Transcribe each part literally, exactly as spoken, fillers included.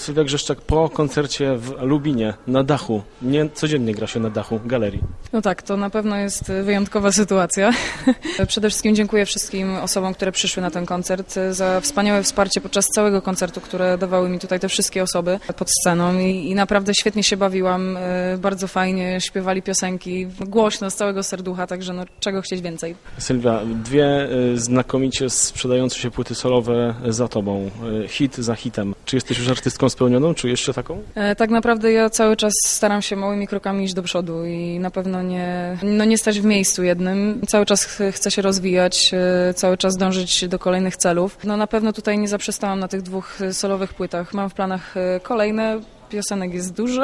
Sylwia Grzeszczak po koncercie w Lubinie na dachu. Nie codziennie gra się na dachu galerii. No tak, to na pewno jest wyjątkowa sytuacja. Przede wszystkim dziękuję wszystkim osobom, które przyszły na ten koncert za wspaniałe wsparcie podczas całego koncertu, które dawały mi tutaj te wszystkie osoby pod sceną i, i naprawdę świetnie się bawiłam, bardzo fajnie śpiewali piosenki, głośno, z całego serducha, także no czego chcieć więcej. Sylwia, dwie znakomicie sprzedające się płyty solowe za tobą, hit za hitem. Czy jesteś już artystką spełnioną? Czujesz się taką? E, tak naprawdę ja cały czas staram się małymi krokami iść do przodu i na pewno nie, no nie stać w miejscu jednym. Cały czas ch chcę się rozwijać, e, cały czas dążyć do kolejnych celów. No na pewno tutaj nie zaprzestałam na tych dwóch solowych płytach. Mam w planach e, kolejne. Piosenek jest dużo.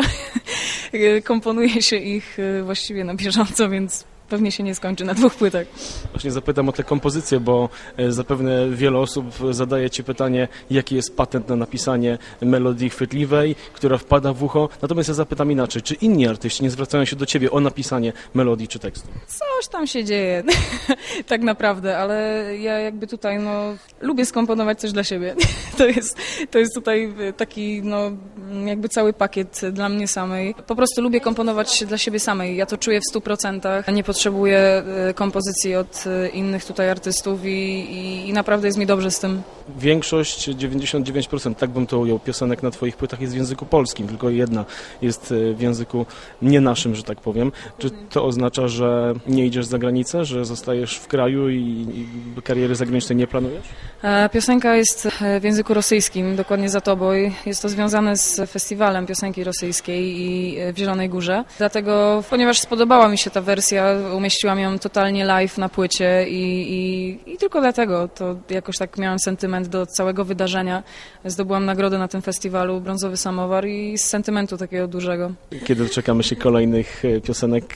Komponuje się ich e, właściwie na bieżąco, więc pewnie się nie skończy na dwóch płytach. Właśnie zapytam o te kompozycje, bo zapewne wiele osób zadaje ci pytanie, jaki jest patent na napisanie melodii chwytliwej, która wpada w ucho. Natomiast ja zapytam inaczej, czy inni artyści nie zwracają się do ciebie o napisanie melodii czy tekstu? Coś tam się dzieje, tak naprawdę, ale ja jakby tutaj no, lubię skomponować coś dla siebie. To jest, to jest tutaj taki no, jakby cały pakiet dla mnie samej. Po prostu lubię komponować dla siebie samej. Ja to czuję w stu procentach. Nie potrzebuję kompozycji od innych tutaj artystów i, i, i naprawdę jest mi dobrze z tym. Większość, dziewięćdziesiąt dziewięć procent, tak bym to ujął, piosenek na twoich płytach jest w języku polskim, tylko jedna jest w języku nie naszym, że tak powiem. Czy to oznacza, że nie idziesz za granicę, że zostajesz w kraju i, i kariery zagranicznej nie planujesz? Piosenka jest w języku rosyjskim, dokładnie Zatoboj. Jest to związane z festiwalem piosenki rosyjskiej i w Zielonej Górze. Dlatego, ponieważ spodobała mi się ta wersja, umieściłam ją totalnie live na płycie i, i, i tylko dlatego to jakoś tak miałam sentyment do całego wydarzenia. Zdobyłam nagrodę na tym festiwalu, brązowy samowar i z sentymentu takiego dużego. Kiedy doczekamy się kolejnych piosenek,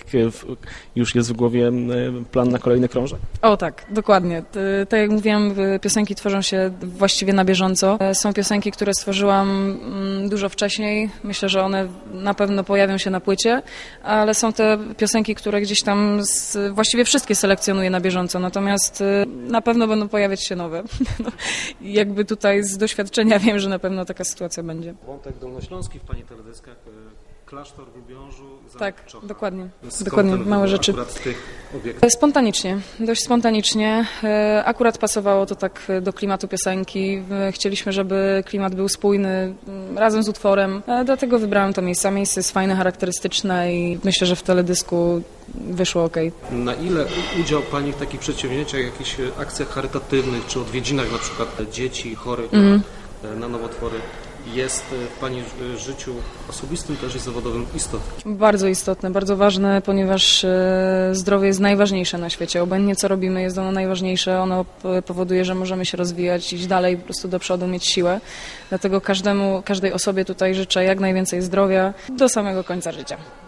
już jest w głowie plan na kolejny krążek? O tak, dokładnie. Tak jak mówiłam, piosenki tworzą się właściwie na bieżąco. Są piosenki, które stworzyłam dużo wcześniej. Myślę, że one na pewno pojawią się na płycie, ale są te piosenki, które gdzieś tam z, właściwie wszystkie selekcjonuję na bieżąco, natomiast na pewno będą pojawiać się nowe. No, jakby tutaj z doświadczenia wiem, że na pewno taka sytuacja będzie. Wątek dolnośląski w pani teledyskach, klasztor w Lubiążu, tak, Czocha. dokładnie, Skąd dokładnie, małe rzeczy. Z tych obiektów? Spontanicznie, dość spontanicznie. Akurat pasowało to tak do klimatu piosenki. Chcieliśmy, żeby klimat był spójny razem z utworem, dlatego wybrałem to miejsce. Miejsce jest fajne, charakterystyczne i myślę, że w teledysku wyszło ok. Na ile udział pani w takich przedsięwzięciach, jakichś akcjach charytatywnych, czy odwiedzinach na przykład dzieci chorych mm. na nowotwory, jest w pani życiu osobistym też i zawodowym istotne? Bardzo istotne, bardzo ważne, ponieważ zdrowie jest najważniejsze na świecie. Obojętnie co robimy, jest ono najważniejsze. Ono powoduje, że możemy się rozwijać, iść dalej, po prostu do przodu, mieć siłę. Dlatego każdemu, każdej osobie tutaj życzę jak najwięcej zdrowia do samego końca życia.